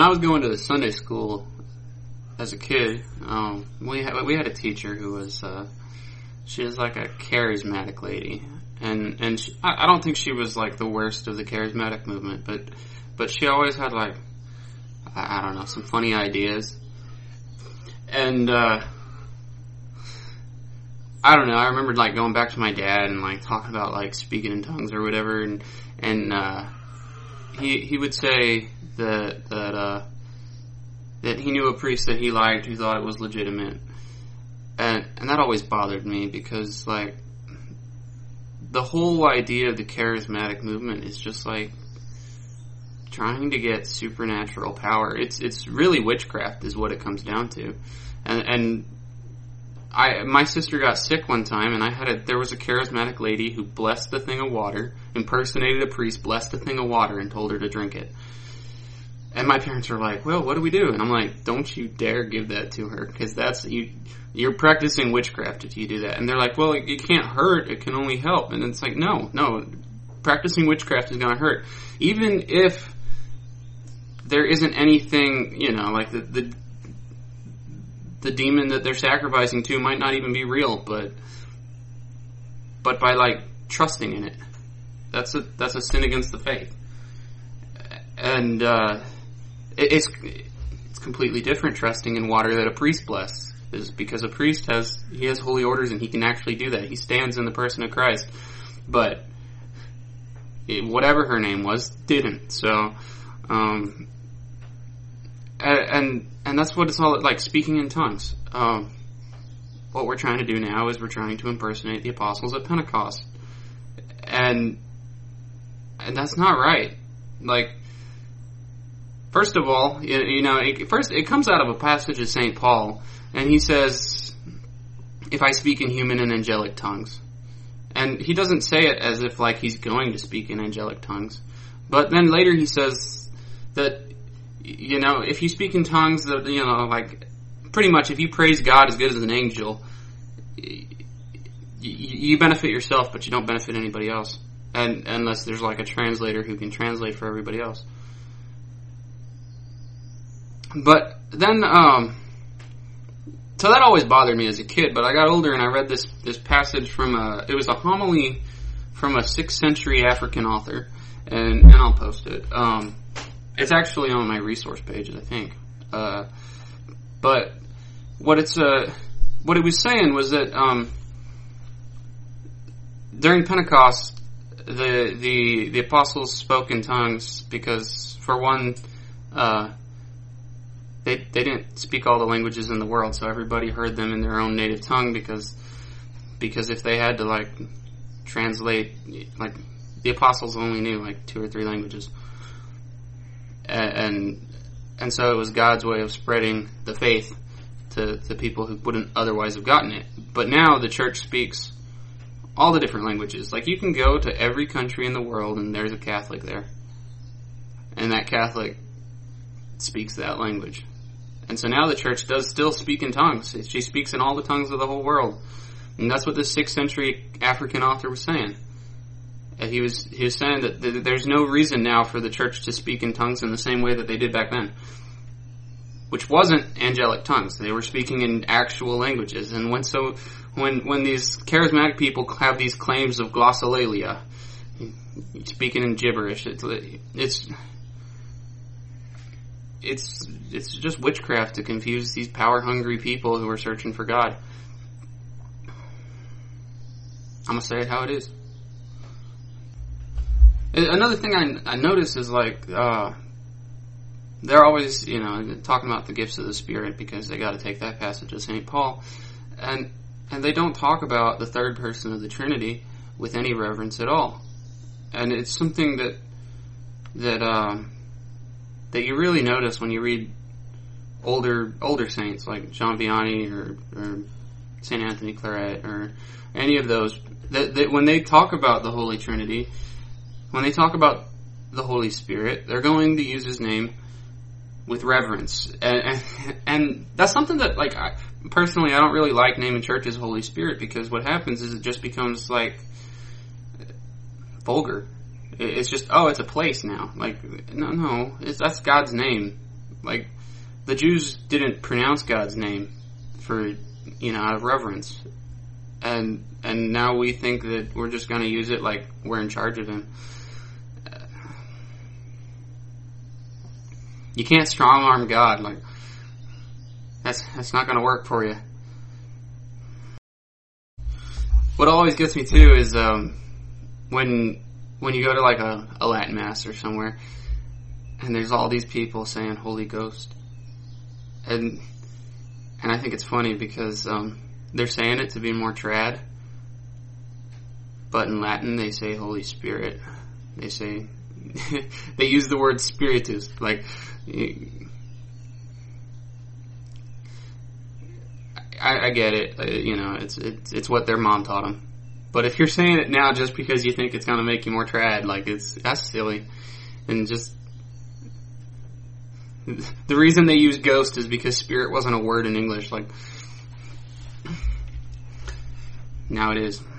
I was going to the Sunday school as a kid, we had a teacher who was she was like a charismatic lady, and I don't think she was like the worst of the charismatic movement, but she always had like, I don't know, some funny ideas, and I don't know. I remember like going back to my dad and like talking about like speaking in tongues or whatever, and he would say that he knew a priest that he liked who thought it was legitimate, and that always bothered me because like the whole idea of the charismatic movement is just like trying to get supernatural power. It's really witchcraft is what it comes down to, and my sister got sick one time, and there was a charismatic lady who blessed the thing of water, impersonated a priest, blessed the thing of water, and told her to drink it. And my parents were like, well, what do we do? And I'm like, don't you dare give that to her, because you're practicing witchcraft if you do that. And they're like, well, it can't hurt, it can only help. And it's like, no, practicing witchcraft is going to hurt. Even if there isn't anything, like the demon that they're sacrificing to might not even be real, but by like trusting in it, that's a sin against the faith. And it's completely different trusting in water that a priest blesses, is because a priest has holy orders and he can actually do that. He stands in the person of Christ, but whatever her name was didn't. So and that's what it's all like, speaking in tongues. What we're trying to do now is we're trying to impersonate the apostles at Pentecost, and that's not right. Like, first of all, it comes out of a passage of St. Paul, and he says, if I speak in human and angelic tongues. And he doesn't say it as if like he's going to speak in angelic tongues. But then later he says that, if you speak in tongues, that, like, pretty much if you praise God as good as an angel, you benefit yourself, but you don't benefit anybody else. And unless there's like a translator who can translate for everybody else. But then, so that always bothered me as a kid, but I got older and I read this passage it was a homily from a 6th century African author, and I'll post it. It's actually on my resource page, I think. But what it was saying was that, during Pentecost, the apostles spoke in tongues because, for one, they didn't speak all the languages in the world, so everybody heard them in their own native tongue, because if they had to like translate, like, the apostles only knew like 2 or 3 languages, and so it was God's way of spreading the faith to people who wouldn't otherwise have gotten it. But now the church speaks all the different languages. Like, you can go to every country in the world and there's a Catholic there, and that Catholic speaks that language. And so now the church does still speak in tongues. She speaks in all the tongues of the whole world. And that's what this 6th century African author was saying. And he was saying that there's no reason now for the church to speak in tongues in the same way that they did back then, which wasn't angelic tongues. They were speaking in actual languages. And when these charismatic people have these claims of glossolalia, speaking in gibberish, it's just witchcraft to confuse these power-hungry people who are searching for God. I'm going to say it how it is. Another thing I notice is, like, they're always, talking about the gifts of the Spirit because they got to take that passage of St. Paul. And they don't talk about the third person of the Trinity with any reverence at all. And it's something that you really notice when you read older saints like John Vianney or St. Anthony Claret or any of those, that when they talk about the Holy Trinity, when they talk about the Holy Spirit, they're going to use His name with reverence. And that's something that, like, personally, I don't really like naming churches Holy Spirit, because what happens is it just becomes, like, vulgar. It's just, it's a place now. Like, no, that's God's name. Like, the Jews didn't pronounce God's name for, out of reverence. And now we think that we're just going to use it like we're in charge of him. You can't strong arm God. Like, that's not going to work for you. What always gets me too is when you go to like a Latin Mass or somewhere, and there's all these people saying Holy Ghost, and I think it's funny because they're saying it to be more trad, but in Latin they say Holy Spirit. They say they use the word spiritus, like. I get it, it's what their mom taught them. But if you're saying it now just because you think it's going to make you more trad, like, that's silly. And just, the reason they use ghost is because spirit wasn't a word in English, like, now it is.